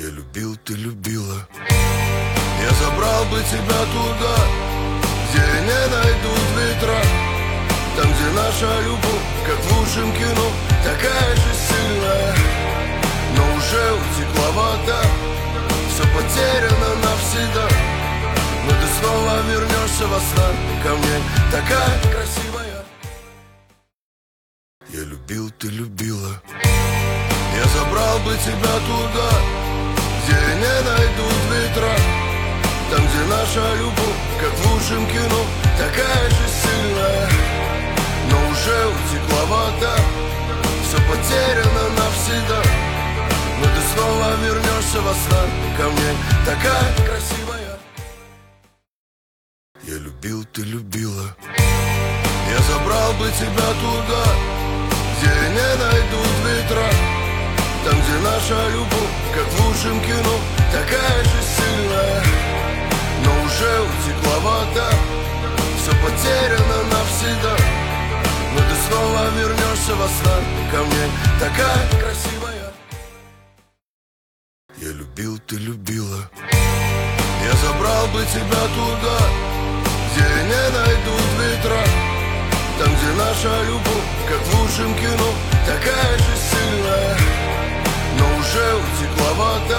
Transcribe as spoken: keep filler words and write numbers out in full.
Я любил, ты любила. Я забрал бы тебя туда, где не найдут ветра. Там, где наша любовь, как в лучшем кино, такая же сильная, но уже утекла вода. Все потеряно навсегда, но ты снова вернешься во снах ко мне, такая красивая. Я любил, ты любила. Я забрал бы тебя туда, где не найдут ветра. Там, где наша любовь, как в лучшем кино, такая же сильная, но уже утекла вода. Все потеряно навсегда, но ты снова вернешься во снах ко мне, такая красивая. Я любил, ты любила. Я забрал бы тебя туда, где не найдут ветра. Там, где наша любовь, как в лучшем кино, такая же сильная, но уже утекла вода. Все потеряно навсегда, но ты снова вернешься во снах ко мне, такая красивая. Я любил, ты любила. Я забрал бы тебя туда, где не найдут ветра. Там, где наша любовь, как в лучшем кино, такая же сильная, но уже утекла вода.